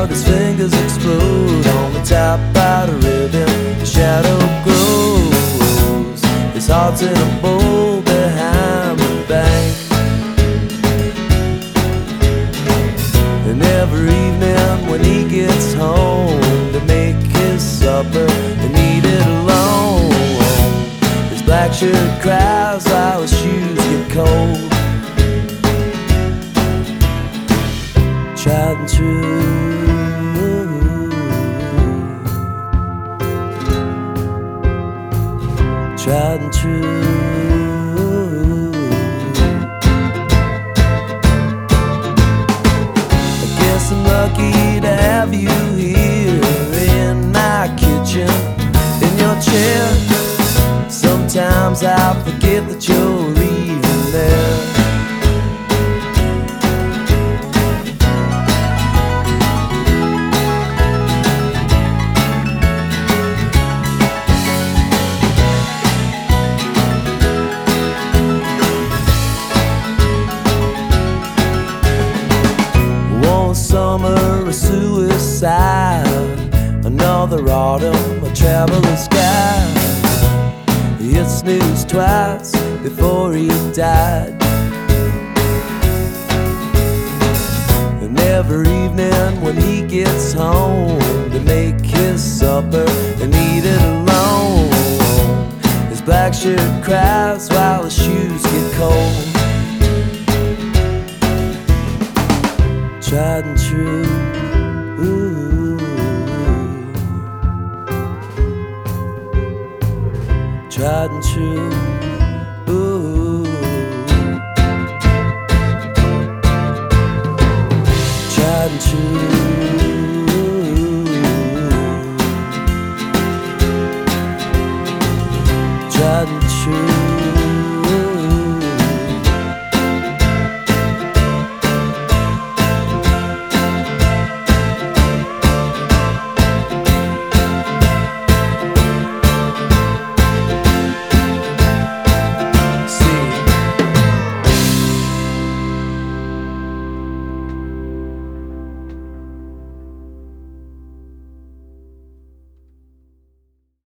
but his fingers explode on the top out of rhythm. The shadow grows, his heart's in a bowl behind the bank. And every evening when he gets home to make his supper and eat it alone, his black shirt cries while his shoes get cold. Tried and true, tried and true. I guess I'm lucky to have you here in my kitchen, in your chair. Sometimes I forget that you're even there. Summer of suicide, another autumn, a traveler's guide. He snoozed twice before he died. And every evening when he gets home to make his supper and eat it alone, his black shirt cries while his shoes get cold. Tried and true, tried and true, tried and true, tried and true.